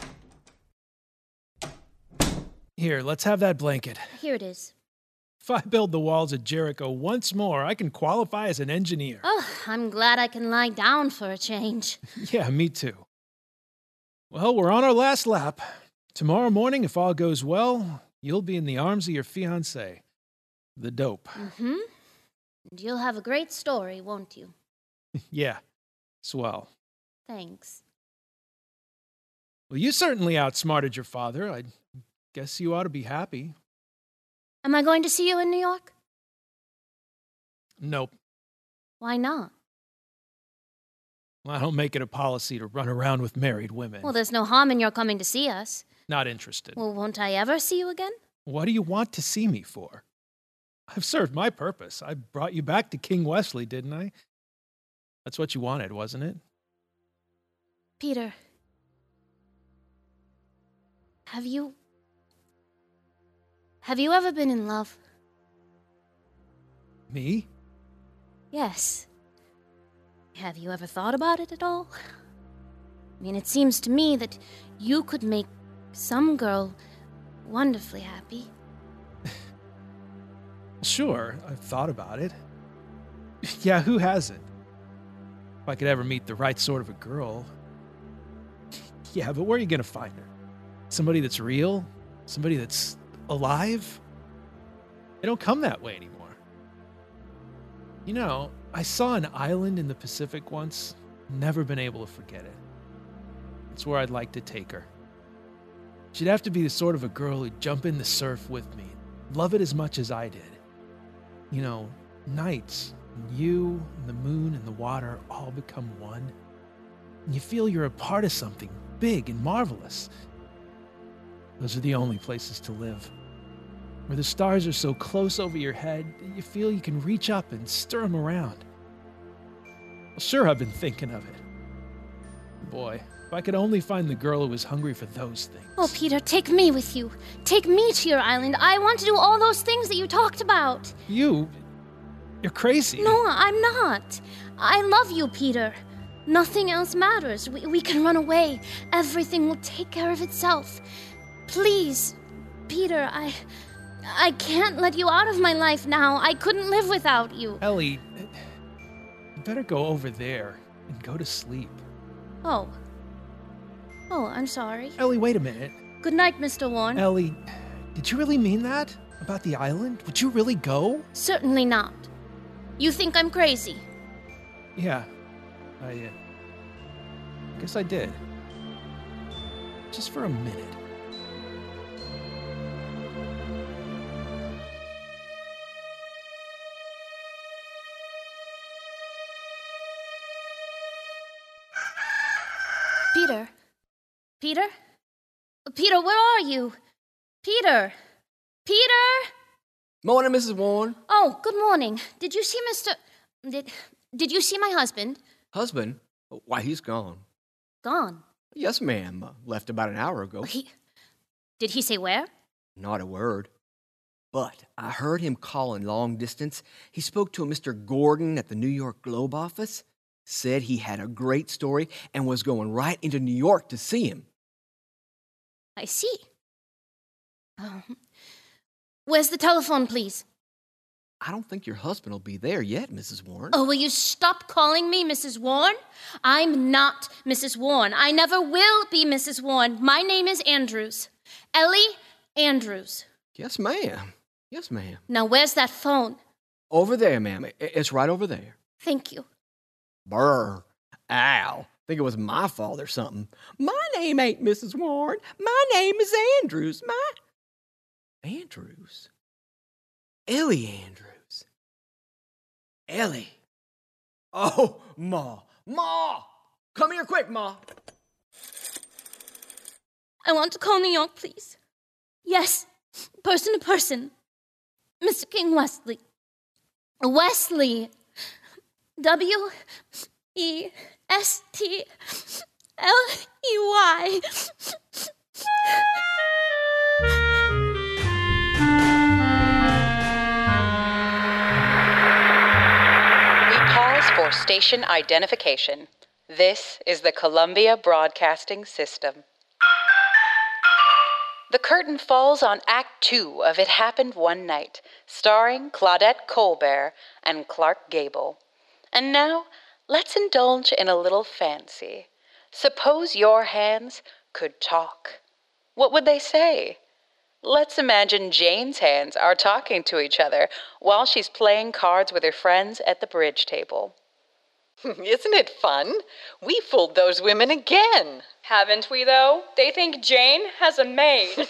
Here, let's have that blanket. Here it is. If I build the walls at Jericho once more, I can qualify as an engineer. Oh, I'm glad I can lie down for a change. Yeah, me too. Well, we're on our last lap. Tomorrow morning, if all goes well, you'll be in the arms of your fiancé, the dope. Mm-hmm. And you'll have a great story, won't you? Yeah, swell. Thanks. Well, you certainly outsmarted your father. I guess you ought to be happy. Am I going to see you in New York? Nope. Why not? I don't make it a policy to run around with married women. Well, there's no harm in your coming to see us. Not interested. Well, won't I ever see you again? What do you want to see me for? I've served my purpose. I brought you back to King Wesley, didn't I? That's what you wanted, wasn't it? Peter, have you... Have you ever been in love? Me? Yes. Have you ever thought about it at all? I mean, it seems to me that you could make some girl wonderfully happy. Sure, I've thought about it. Yeah, who hasn't? If I could ever meet the right sort of a girl. Yeah, but where are you gonna find her? Somebody that's real? Somebody that's alive? They don't come that way anymore. You know, I saw an island in the Pacific once. Never been able to forget it. It's where I'd like to take her. She'd have to be the sort of a girl who'd jump in the surf with me, love it as much as I did. You know, nights, and you, and the moon, and the water all become one. And you feel you're a part of something big and marvelous. Those are the only places to live. Where the stars are so close over your head that you feel you can reach up and stir them around. Well, sure, I've been thinking of it. Boy, if I could only find the girl who was hungry for those things. Oh, Peter, take me with you. Take me to your island. I want to do all those things that you talked about. You? You're crazy. No, I'm not. I love you, Peter. Nothing else matters. We, we can run away. Everything will take care of itself. Please, Peter, I... I can't let you out of my life now. I couldn't live without you. Ellie, you better go over there and go to sleep. Oh. Oh, I'm sorry. Ellie, wait a minute. Good night, Mister Warren. Ellie, did you really mean that? About the island? Would you really go? Certainly not. You think I'm crazy? Yeah. I, uh, guess I did. Just for a minute. Peter? Peter? Peter, where are you? Peter? Peter? Morning, Missus Warren. Oh, good morning. Did you see Mister Did, did you see my husband? Husband? Why, he's gone. Gone? Yes, ma'am. Uh, left about an hour ago. He... Did he say where? Not a word. But I heard him calling long distance. He spoke to a Mister Gordon at the New York Globe office. Said he had a great story and was going right into New York to see him. I see. Um, where's the telephone, please? I don't think your husband will be there yet, Missus Warren. Oh, will you stop calling me Missus Warren? I'm not Missus Warren. I never will be Missus Warren. My name is Andrews. Ellie Andrews. Yes, ma'am. Yes, ma'am. Now, where's that phone? Over there, ma'am. It's right over there. Thank you. Brr. Ow. Think it was my fault or something. My name ain't Missus Warren. My name is Andrews. My... Andrews? Ellie Andrews. Ellie. Oh, Ma. Ma! Come here quick, Ma. I want to call New York, please. Yes, person to person. Mister King Wesley. Wesley. W E S T L E Y. We pause for station identification. This is the Columbia Broadcasting System. The curtain falls on Act Two of It Happened One Night, starring Claudette Colbert and Clark Gable. And now, let's indulge in a little fancy. Suppose your hands could talk. What would they say? Let's imagine Jane's hands are talking to each other while she's playing cards with her friends at the bridge table. Isn't it fun? We fooled those women again. Haven't we, though? They think Jane has a maid.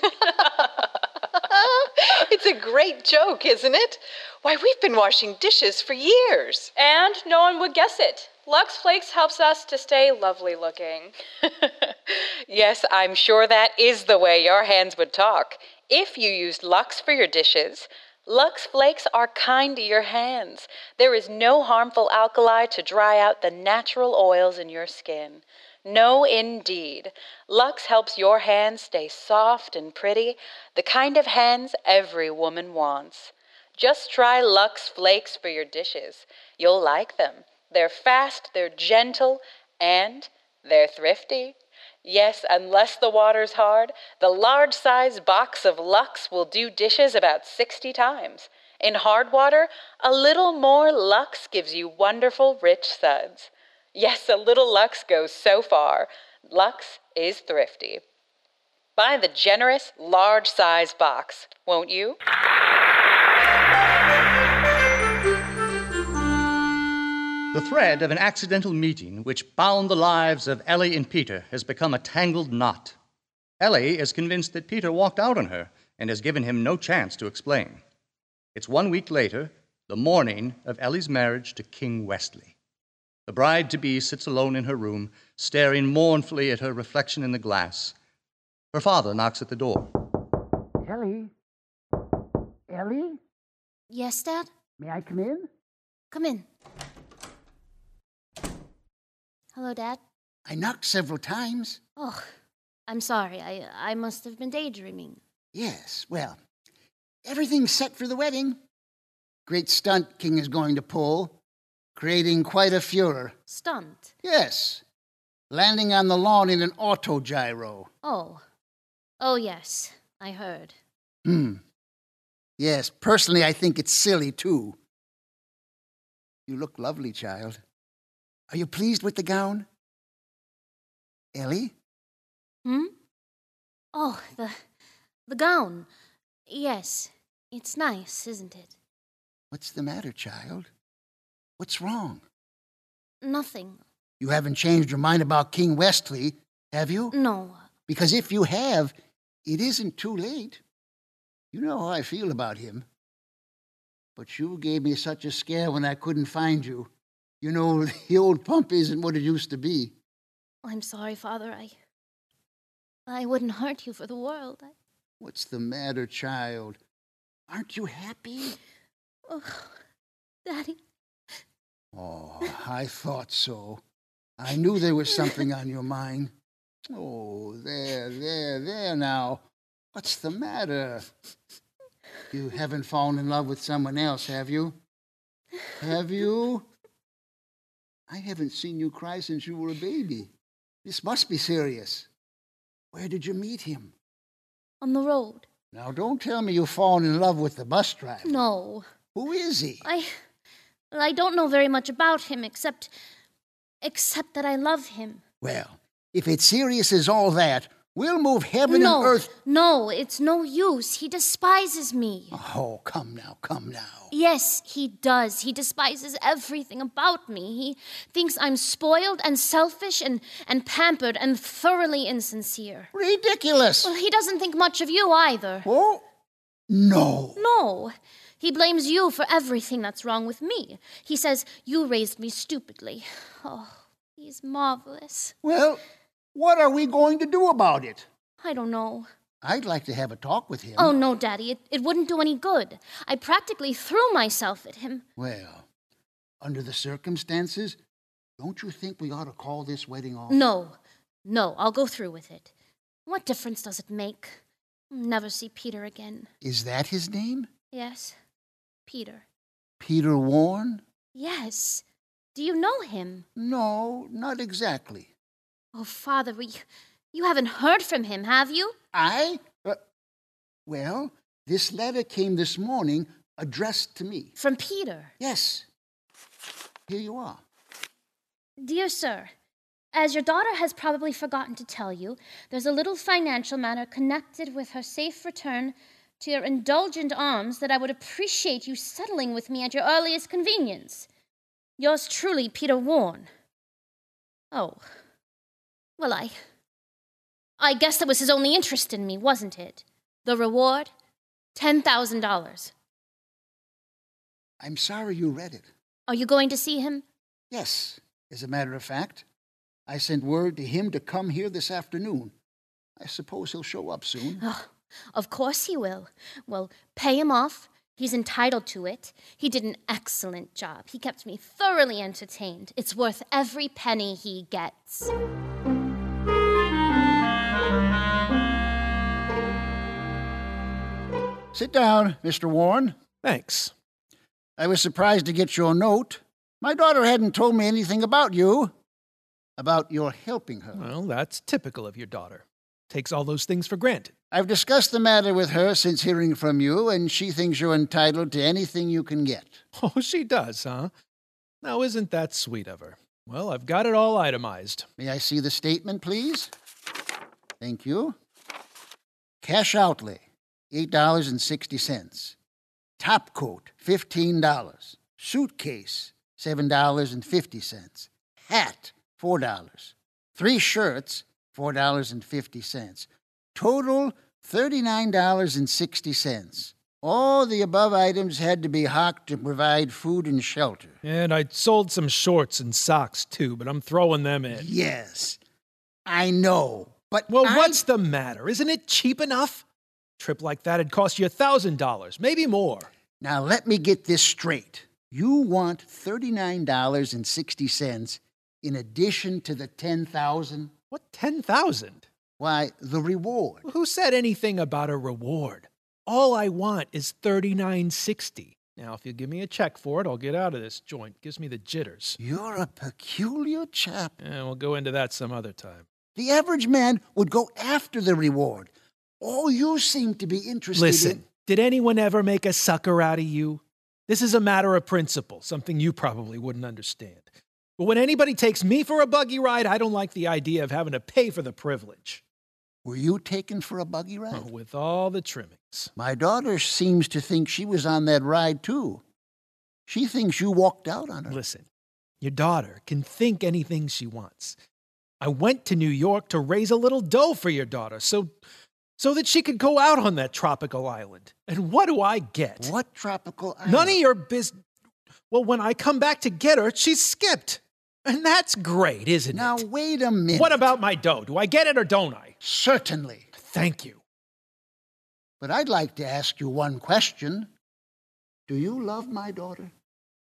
It's a great joke, isn't it? Why, we've been washing dishes for years. And no one would guess it. Lux Flakes helps us to stay lovely looking. Yes, I'm sure that is the way your hands would talk. If you used Lux for your dishes, Lux Flakes are kind to your hands. There is no harmful alkali to dry out the natural oils in your skin. No, indeed. Lux helps your hands stay soft and pretty, the kind of hands every woman wants. Just try Lux Flakes for your dishes. You'll like them. They're fast, they're gentle, and they're thrifty. Yes, unless the water's hard, the large-sized box of Lux will do dishes about sixty times. In hard water, a little more Lux gives you wonderful, rich suds. Yes, a little Lux goes so far. Lux is thrifty. Buy the generous, large-size box, won't you? The thread of an accidental meeting which bound the lives of Ellie and Peter has become a tangled knot. Ellie is convinced that Peter walked out on her and has given him no chance to explain. It's one week later, the morning of Ellie's marriage to King Westley. The bride-to-be sits alone in her room, staring mournfully at her reflection in the glass. Her father knocks at the door. Ellie? Ellie? Yes, Dad? May I come in? Come in. Hello, Dad. I knocked several times. Oh, I'm sorry. I I must have been daydreaming. Yes, well, everything's set for the wedding. Great stunt King is going to pull, creating quite a furor. Stunt? Yes. Landing on the lawn in an autogyro. Oh. Oh, yes. I heard. Hmm. Yes, personally, I think it's silly, too. You look lovely, child. Are you pleased with the gown? Ellie? Hmm? Oh, the... the gown. Yes. It's nice, isn't it? What's the matter, child? What's wrong? Nothing. You haven't changed your mind about King Westley, have you? No. Because if you have, it isn't too late. You know how I feel about him. But you gave me such a scare when I couldn't find you. You know, the old pump isn't what it used to be. I'm sorry, Father. I... I wouldn't hurt you for the world. I... What's the matter, child? Aren't you happy? Oh, Daddy. Oh, I thought so. I knew there was something on your mind. Oh, there, there, there now. What's the matter? You haven't fallen in love with someone else, have you? Have you? I haven't seen you cry since you were a baby. This must be serious. Where did you meet him? On the road. Now, don't tell me you've fallen in love with the bus driver. No. Who is he? I... I don't know very much about him, except... except that I love him. Well, if it's serious as all that, we'll move heaven no, and earth... No, it's no use. He despises me. Oh, come now, come now. Yes, he does. He despises everything about me. He thinks I'm spoiled and selfish and, and pampered and thoroughly insincere. Ridiculous. Well, he doesn't think much of you either. Oh? No. No. He blames you for everything that's wrong with me. He says you raised me stupidly. Oh, he's marvelous. Well, what are we going to do about it? I don't know. I'd like to have a talk with him. Oh, no, Daddy. It, it wouldn't do any good. I practically threw myself at him. Well, under the circumstances, don't you think we ought to call this wedding off? No. No, I'll go through with it. What difference does it make? I'll never see Peter again. Is that his name? Yes. Peter. Peter Warren? Yes. Do you know him? No, not exactly. Oh, Father, we... You haven't heard from him, have you? I? Uh, well, this letter came this morning addressed to me. From Peter? Yes. Here you are. Dear Sir, as your daughter has probably forgotten to tell you, there's a little financial matter connected with her safe return to your indulgent arms that I would appreciate you settling with me at your earliest convenience. Yours truly, Peter Warren. Oh. Well, I... I guess that was his only interest in me, wasn't it? The reward? Ten thousand dollars. I'm sorry you read it. Are you going to see him? Yes, as a matter of fact. I sent word to him to come here this afternoon. I suppose he'll show up soon. Oh, of course he will. Well, pay him off. He's entitled to it. He did an excellent job. He kept me thoroughly entertained. It's worth every penny he gets. Sit down, Mister Warren. Thanks. I was surprised to get your note. My daughter hadn't told me anything about you. About your helping her. Well, that's typical of your daughter. Takes all those things for granted. I've discussed the matter with her since hearing from you, and she thinks you're entitled to anything you can get. Oh, she does, huh? Now, isn't that sweet of her? Well, I've got it all itemized. May I see the statement, please? Thank you. Cash outlay, eight dollars and sixty cents. Top coat, fifteen dollars. Suitcase, seven dollars and fifty cents. Hat, four dollars. Three shirts, four dollars and fifty cents. Total, thirty-nine dollars and sixty cents. All the above items had to be hocked to provide food and shelter. And I sold some shorts and socks, too, but I'm throwing them in. Yes, I know, but Well, I... what's the matter? Isn't it cheap enough? A trip like that'd cost you one thousand dollars, maybe more. Now, let me get this straight. You want thirty-nine dollars and sixty cents in addition to the ten thousand dollars? What ten thousand dollars? Why, the reward. Who said anything about a reward? All I want is thirty-nine sixty. Now, if you give me a check for it, I'll get out of this joint. Gives me the jitters. You're a peculiar chap. Yeah, we'll go into that some other time. The average man would go after the reward. All you seem to be interested Listen, in... did anyone ever make a sucker out of you? This is a matter of principle, something you probably wouldn't understand. But when anybody takes me for a buggy ride, I don't like the idea of having to pay for the privilege. Were you taken for a buggy ride? Oh, with all the trimmings. My daughter seems to think she was on that ride, too. She thinks you walked out on her. Listen, your daughter can think anything she wants. I went to New York to raise a little dough for your daughter, so, so that she could go out on that tropical island. And what do I get? What tropical island? None of your business. Well, when I come back to get her, she's skipped. And that's great, isn't now, it? Now, wait a minute. What about my dough? Do I get it or don't I? Certainly. Thank you. But I'd like to ask you one question. Do you love my daughter?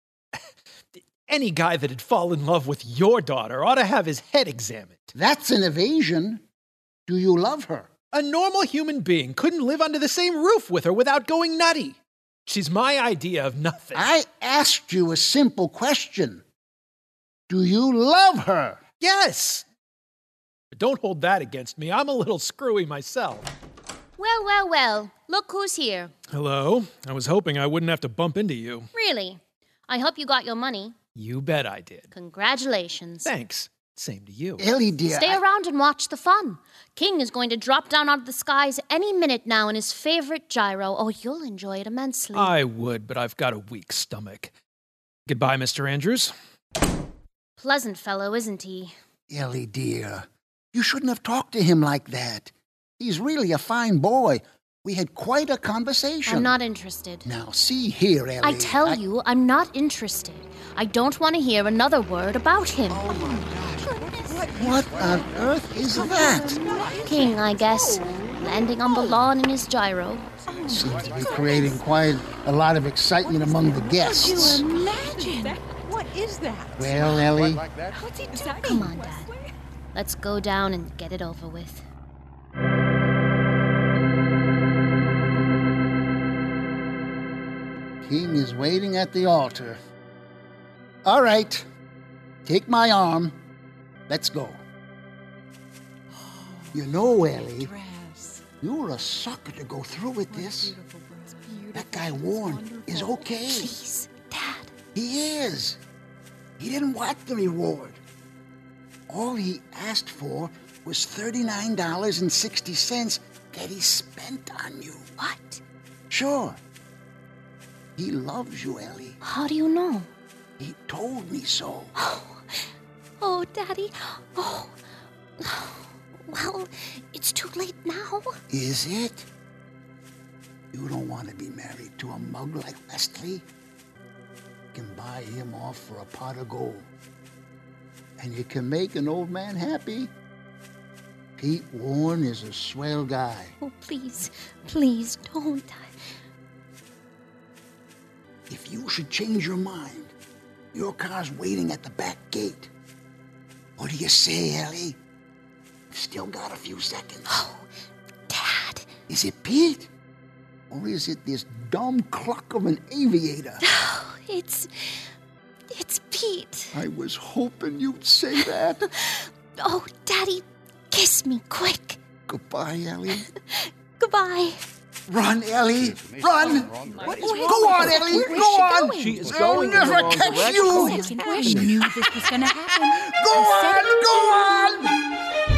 Any guy that'd fall in love with your daughter ought to have his head examined. That's an evasion. Do you love her? A normal human being couldn't live under the same roof with her without going nutty. She's my idea of nothing. I asked you a simple question. Do you love her? Yes. But don't hold that against me. I'm a little screwy myself. Well, well, well. Look who's here. Hello. I was hoping I wouldn't have to bump into you. Really? I hope you got your money. You bet I did. Congratulations. Thanks. Same to you. Ellie, dear. Stay I... around and watch the fun. King is going to drop down out of the skies any minute now in his favorite gyro. Oh, you'll enjoy it immensely. I would, but I've got a weak stomach. Goodbye, Mister Andrews. Pleasant fellow, isn't he? Ellie, dear, you shouldn't have talked to him like that. He's really a fine boy. We had quite a conversation. I'm not interested. Now, see here, Ellie. I tell I... you, I'm not interested. I don't want to hear another word about him. Oh, my gosh. What on earth is that? King, I guess. Landing on the lawn in his gyro. Seems to be creating quite a lot of excitement among the guests. Could you imagine? What is that? Well, Ellie. What's he doing? Come on, Dad. Let's go down and get it over with. King is waiting at the altar. All right. Take my arm. Let's go. You know, Ellie, you're a sucker to go through with this. That guy Warren is okay. Please, Dad. He is. He didn't want the reward. All he asked for was thirty-nine dollars and sixty cents that he spent on you. What? Sure. He loves you, Ellie. How do you know? He told me so. Oh, oh, Daddy. Oh, well, it's too late now. Is it? You don't want to be married to a mug like Wesley? You can buy him off for a pot of gold. And you can make an old man happy. Pete Warren is a swell guy. Oh, please, please don't. If you should change your mind, your car's waiting at the back gate. What do you say, Ellie? You've still got a few seconds. Oh, Dad. Is it Pete? Or is it this dumb cluck of an aviator? It's... it's Pete. I was hoping you'd say that. Oh, Daddy, kiss me quick. Goodbye, Ellie. Goodbye. Run, Ellie! Run! What is Go on, Ellie! Where Go on! Going? She is They'll going in the never wrong catch direction. you! I knew this was going to happen. Go on! Go on!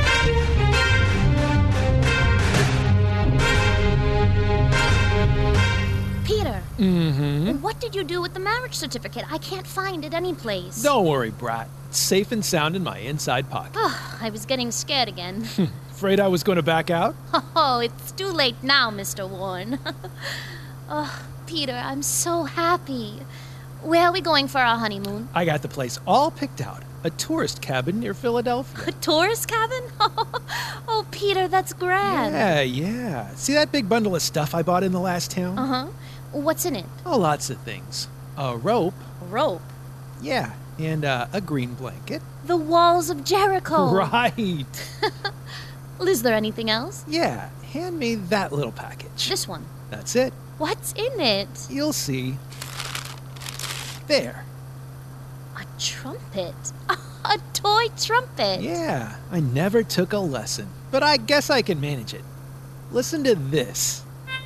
Peter, Mm-hmm. what did you do with the marriage certificate? I can't find it anyplace. Don't worry, Brat. It's safe and sound in my inside pocket. Oh, I was getting scared again. Afraid I was going to back out? Oh, it's too late now, Mister Warren. Oh, Peter, I'm so happy. Where are we going for our honeymoon? I got the place all picked out. A tourist cabin near Philadelphia. A tourist cabin? Oh, Peter, that's grand. Yeah, yeah. See that big bundle of stuff I bought in the last town? Uh-huh. What's in it? Oh, lots of things. A rope. A rope? Yeah, and uh, a green blanket. The walls of Jericho. Right. Well, is there anything else? Yeah, hand me that little package. This one. That's it. What's in it? You'll see. There. A trumpet. A toy trumpet. Yeah, I never took a lesson, but I guess I can manage it. Listen to this.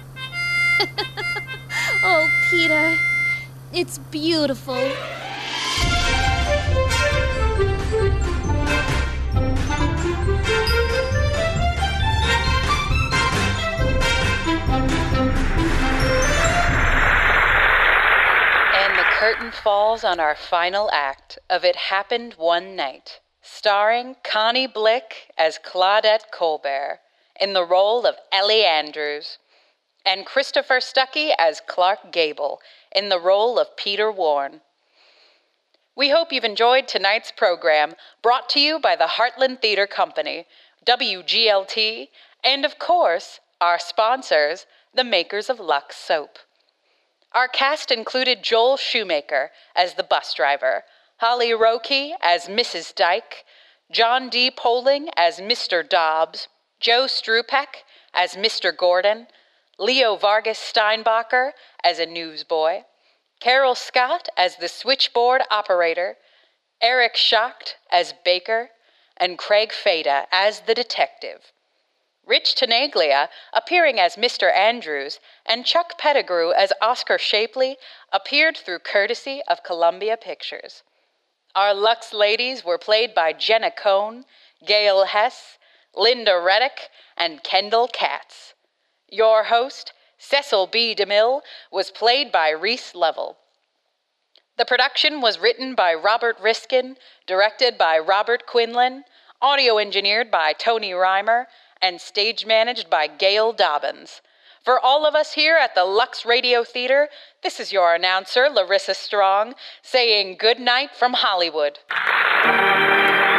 Oh, Peter, it's beautiful. And the curtain falls on our final act of It Happened One Night, starring Connie Blick as Claudette Colbert in the role of Ellie Andrews, and Christopher Stuckey as Clark Gable in the role of Peter Warren. We hope you've enjoyed tonight's program, brought to you by the Heartland Theater Company, W G L T, and of course, our sponsors, the makers of Lux Soap. Our cast included Joel Shoemaker as the bus driver, Holly Rokey as Missus Dyke, John D. Poling as Mister Dobbs, Joe Strupak as Mister Gordon, Leo Vargas Steinbacher as a newsboy, Carol Scott as the switchboard operator, Eric Schacht as Baker, and Craig Fada as the detective. Rich Tenaglia appearing as Mister Andrews and Chuck Pettigrew as Oscar Shapley appeared through courtesy of Columbia Pictures. Our Lux ladies were played by Jenna Cohn, Gail Hess, Linda Reddick, and Kendall Katz. Your host, Cecil B. DeMille, was played by Reese Lovell. The production was written by Robert Riskin, directed by Robert Quinlan, audio engineered by Tony Reimer, and stage managed by Gail Dobbins. For all of us here at the Lux Radio Theater, this is your announcer, Larissa Strong, saying good night from Hollywood.